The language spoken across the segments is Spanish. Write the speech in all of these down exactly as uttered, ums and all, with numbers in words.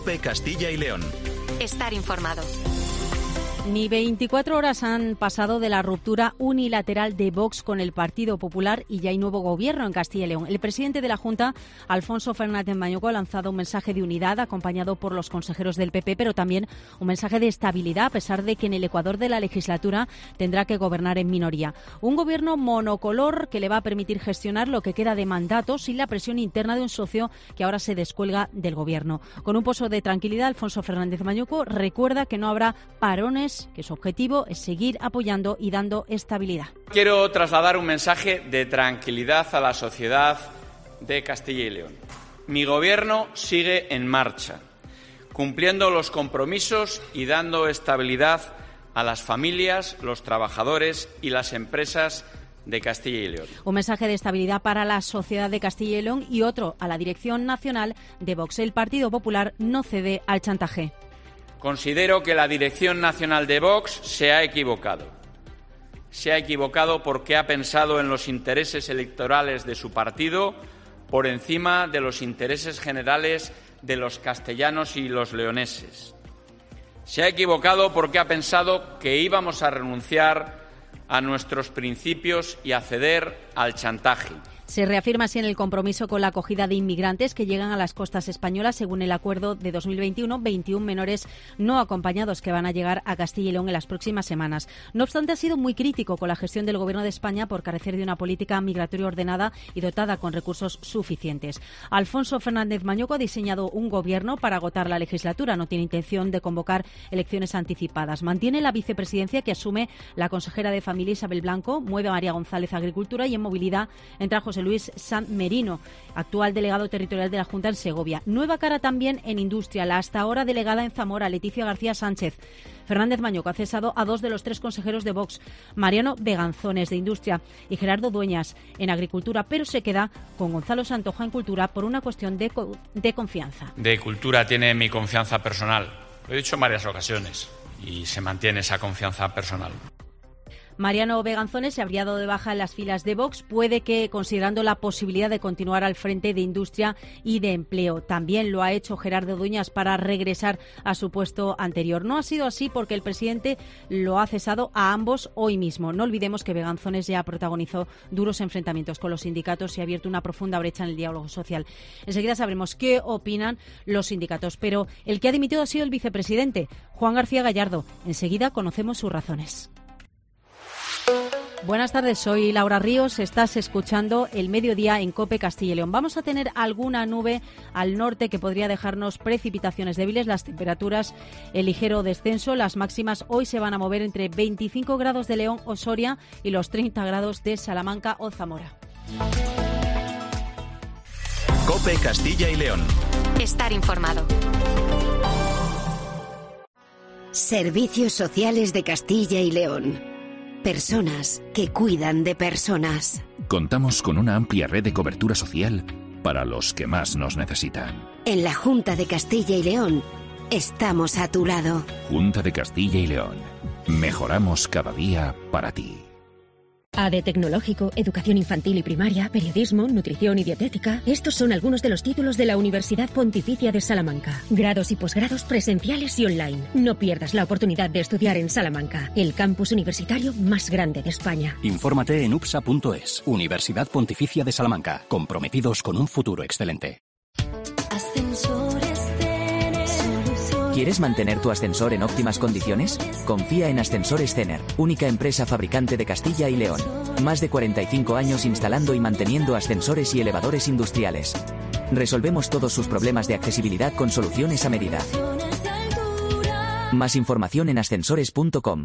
COPE Castilla y León. Estar informado. Ni veinticuatro horas han pasado de la ruptura unilateral de Vox con el Partido Popular y ya hay nuevo gobierno en Castilla y León. El presidente de la Junta, Alfonso Fernández Mañueco, ha lanzado un mensaje de unidad acompañado por los consejeros del P P, pero también un mensaje de estabilidad, a pesar de que en el Ecuador de la legislatura tendrá que gobernar en minoría. Un gobierno monocolor que le va a permitir gestionar lo que queda de mandato sin la presión interna de un socio que ahora se descuelga del gobierno. Con un pozo de tranquilidad, Alfonso Fernández Mañueco recuerda que no habrá parones, que su objetivo es seguir apoyando y dando estabilidad. Quiero trasladar un mensaje de tranquilidad a la sociedad de Castilla y León. Mi gobierno sigue en marcha, cumpliendo los compromisos y dando estabilidad a las familias, los trabajadores y las empresas de Castilla y León. Un mensaje de estabilidad para la sociedad de Castilla y León y otro a la dirección nacional de Vox. El Partido Popular no cede al chantaje. Considero que la Dirección Nacional de Vox se ha equivocado. Se ha equivocado porque ha pensado en los intereses electorales de su partido por encima de los intereses generales de los castellanos y los leoneses. Se ha equivocado porque ha pensado que íbamos a renunciar a nuestros principios y a ceder al chantaje. Se reafirma así en el compromiso con la acogida de inmigrantes que llegan a las costas españolas. Según el acuerdo de dos mil veintiuno, veintiún menores no acompañados que van a llegar a Castilla y León en las próximas semanas. No obstante, ha sido muy crítico con la gestión del Gobierno de España por carecer de una política migratoria ordenada y dotada con recursos suficientes. Alfonso Fernández Mañueco ha diseñado un gobierno para agotar la legislatura. No tiene intención de convocar elecciones anticipadas. Mantiene la vicepresidencia que asume la consejera de Familia Isabel Blanco, mueve a María González Agricultura y en Movilidad entra José Luis San Merino, actual delegado territorial de la Junta en Segovia. Nueva cara también en Industria, la hasta ahora delegada en Zamora, Leticia García Sánchez. Fernández Mañueco ha cesado a dos de los tres consejeros de Vox, Mariano Beganzones de Industria y Gerardo Dueñas en Agricultura, pero se queda con Gonzalo Santoja en Cultura por una cuestión de, co- de confianza. De Cultura tiene mi confianza personal. Lo he dicho en varias ocasiones y se mantiene esa confianza personal. Mariano Beganzones se habría dado de baja en las filas de Vox, puede que considerando la posibilidad de continuar al frente de Industria y de Empleo. También lo ha hecho Gerardo Dueñas para regresar a su puesto anterior. No ha sido así porque el presidente lo ha cesado a ambos hoy mismo. No olvidemos que Beganzones ya protagonizó duros enfrentamientos con los sindicatos y ha abierto una profunda brecha en el diálogo social. Enseguida sabremos qué opinan los sindicatos, pero el que ha dimitido ha sido el vicepresidente, Juan García Gallardo. Enseguida conocemos sus razones. Buenas tardes, soy Laura Ríos, estás escuchando El Mediodía en COPE Castilla y León. Vamos a tener alguna nube al norte que podría dejarnos precipitaciones débiles, las temperaturas en ligero descenso, las máximas hoy se van a mover entre veinticinco grados de León o Soria y los treinta grados de Salamanca o Zamora. COPE Castilla y León. Estar informado. Servicios Sociales de Castilla y León. Personas que cuidan de personas. Contamos con una amplia red de cobertura social para los que más nos necesitan. En la Junta de Castilla y León estamos a tu lado. Junta de Castilla y León. Mejoramos cada día para ti. A D Tecnológico, Educación Infantil y Primaria, Periodismo, Nutrición y Dietética. Estos son algunos de los títulos de la Universidad Pontificia de Salamanca. Grados y posgrados presenciales y online. No pierdas la oportunidad de estudiar en Salamanca, el campus universitario más grande de España. Infórmate en upsa punto es. Universidad Pontificia de Salamanca. Comprometidos con un futuro excelente. ¿Quieres mantener tu ascensor en óptimas condiciones? Confía en Ascensores Cener, única empresa fabricante de Castilla y León. Más de cuarenta y cinco años instalando y manteniendo ascensores y elevadores industriales. Resolvemos todos sus problemas de accesibilidad con soluciones a medida. Más información en ascensores punto com.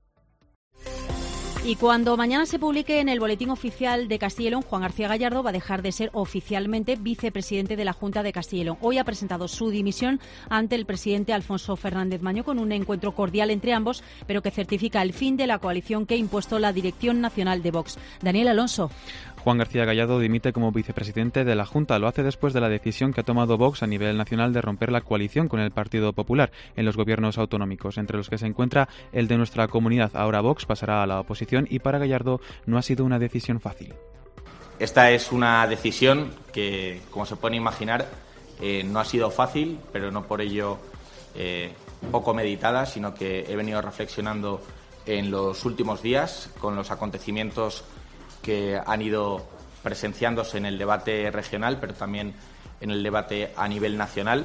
Y cuando mañana se publique en el Boletín Oficial de Castilla y León, Juan García Gallardo va a dejar de ser oficialmente vicepresidente de la Junta de Castilla y León. Hoy ha presentado su dimisión ante el presidente Alfonso Fernández Mañueco en un encuentro cordial entre ambos, pero que certifica el fin de la coalición que ha impuesto la Dirección Nacional de Vox. Daniel Alonso. Juan García Gallardo dimite como vicepresidente de la Junta. Lo hace después de la decisión que ha tomado Vox a nivel nacional de romper la coalición con el Partido Popular en los gobiernos autonómicos, entre los que se encuentra el de nuestra comunidad. Ahora Vox pasará a la oposición y para Gallardo no ha sido una decisión fácil. Esta es una decisión que, como se pueden imaginar, Eh, no ha sido fácil, pero no por ello eh, poco meditada, sino que he venido reflexionando en los últimos días con los acontecimientos que han ido presenciándose en el debate regional, pero también en el debate a nivel nacional.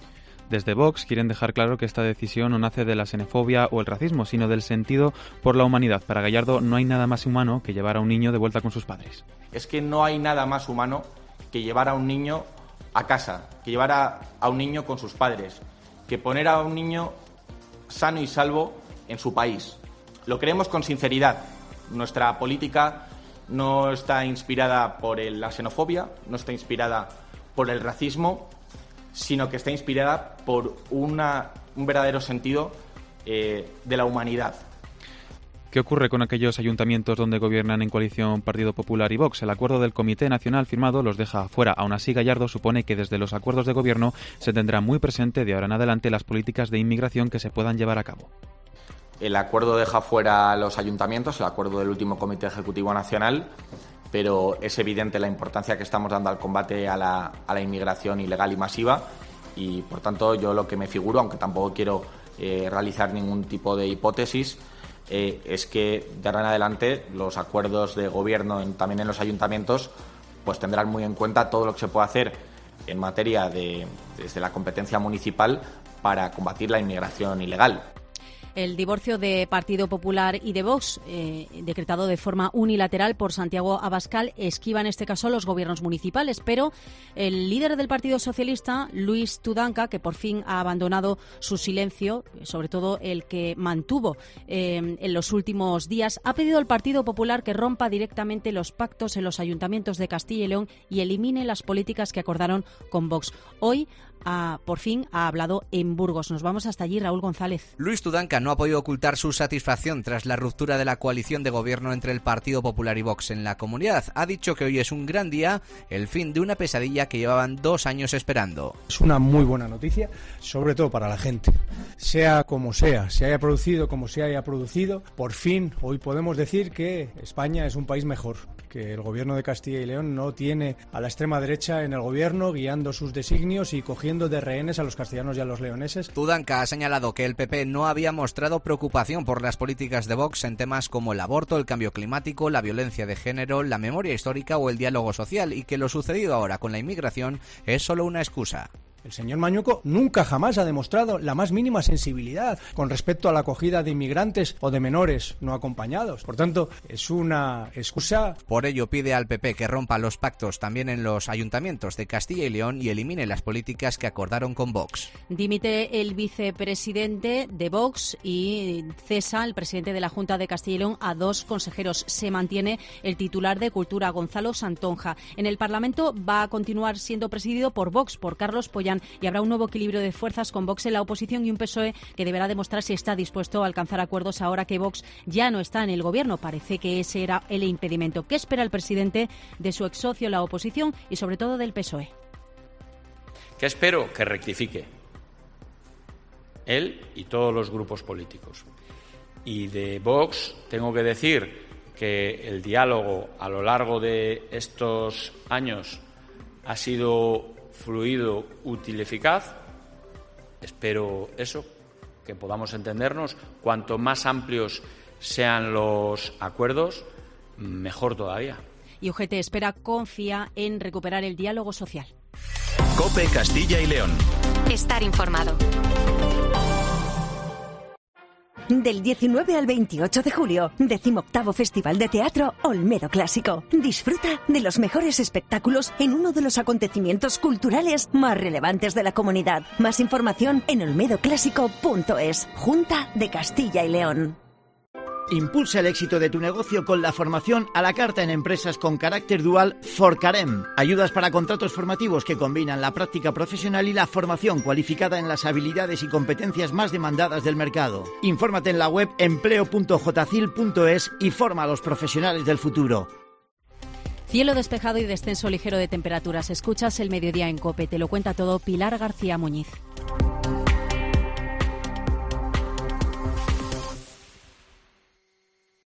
Desde Vox quieren dejar claro que esta decisión no nace de la xenofobia o el racismo, sino del sentido por la humanidad. Para Gallardo no hay nada más humano que llevar a un niño de vuelta con sus padres. Es que no hay nada más humano que llevar a un niño a casa, que llevar a, a un niño con sus padres, que poner a un niño sano y salvo en su país. Lo creemos con sinceridad. Nuestra política no está inspirada por el, la xenofobia, no está inspirada por el racismo, sino que está inspirada por una, un verdadero sentido eh, de la humanidad. ¿Qué ocurre con aquellos ayuntamientos donde gobiernan en coalición Partido Popular y Vox? El acuerdo del Comité Nacional firmado los deja fuera. Aún así, Gallardo supone que desde los acuerdos de gobierno se tendrá muy presente de ahora en adelante las políticas de inmigración que se puedan llevar a cabo. El acuerdo deja fuera a los ayuntamientos, el acuerdo del último Comité Ejecutivo Nacional, pero es evidente la importancia que estamos dando al combate a la, a la inmigración ilegal y masiva y, por tanto, yo lo que me figuro, aunque tampoco quiero eh, realizar ningún tipo de hipótesis, eh, es que de ahora en adelante los acuerdos de gobierno en, también en los ayuntamientos pues tendrán muy en cuenta todo lo que se puede hacer en materia de desde la competencia municipal para combatir la inmigración ilegal. El divorcio de Partido Popular y de Vox, eh, decretado de forma unilateral por Santiago Abascal, esquiva en este caso los gobiernos municipales, pero el líder del Partido Socialista, Luis Tudanca, que por fin ha abandonado su silencio, sobre todo el que mantuvo eh, en los últimos días, ha pedido al Partido Popular que rompa directamente los pactos en los ayuntamientos de Castilla y León y elimine las políticas que acordaron con Vox. Hoy, Ah, por fin ha hablado en Burgos. Nos vamos hasta allí, Raúl González. Luis Tudanca no ha podido ocultar su satisfacción tras la ruptura de la coalición de gobierno entre el Partido Popular y Vox en la comunidad. Ha dicho que hoy es un gran día, el fin de una pesadilla que llevaban dos años esperando. Es una muy buena noticia, sobre todo para la gente. Sea como sea, se haya producido como se haya producido, por fin hoy podemos decir que España es un país mejor, que el gobierno de Castilla y León no tiene a la extrema derecha en el gobierno guiando sus designios y cogiendo de rehenes a los castellanos y a los leoneses. Tudanca ha señalado que el P P no había mostrado preocupación por las políticas de Vox en temas como el aborto, el cambio climático, la violencia de género, la memoria histórica o el diálogo social, y que lo sucedido ahora con la inmigración es solo una excusa. El señor Mañueco nunca jamás ha demostrado la más mínima sensibilidad con respecto a la acogida de inmigrantes o de menores no acompañados. Por tanto, es una excusa. Por ello pide al P P que rompa los pactos también en los ayuntamientos de Castilla y León y elimine las políticas que acordaron con Vox. Dimite el vicepresidente de Vox y cesa el presidente de la Junta de Castilla y León a dos consejeros. Se mantiene el titular de Cultura, Gonzalo Santonja. En el Parlamento va a continuar siendo presidido por Vox, por Carlos Pollán, y habrá un nuevo equilibrio de fuerzas con Vox en la oposición y un P S O E que deberá demostrar si está dispuesto a alcanzar acuerdos ahora que Vox ya no está en el gobierno. Parece que ese era el impedimento. ¿Qué espera el presidente de su ex socio, la oposición, y sobre todo del P S O E? ¿Qué espero? Que rectifique. Él y todos los grupos políticos. Y de Vox tengo que decir que el diálogo a lo largo de estos años ha sido fluido, útil, eficaz. Espero eso, que podamos entendernos. Cuanto más amplios sean los acuerdos, mejor todavía. Y U G T espera, confía en recuperar el diálogo social. COPE Castilla y León. Estar informado. Del diecinueve al veintiocho de julio, decimoctavo Festival de Teatro Olmedo Clásico. Disfruta de los mejores espectáculos en uno de los acontecimientos culturales más relevantes de la comunidad. Más información en olmedo clásico punto es. Junta de Castilla y León. Impulsa el éxito de tu negocio con la formación a la carta en empresas con carácter dual Forcarem. Ayudas para contratos formativos que combinan la práctica profesional y la formación cualificada en las habilidades y competencias más demandadas del mercado. Infórmate en la web empleo punto jcil punto es y forma a los profesionales del futuro. Cielo despejado y descenso ligero de temperaturas. Escuchas el mediodía en COPE. Te lo cuenta todo Pilar García Muñiz.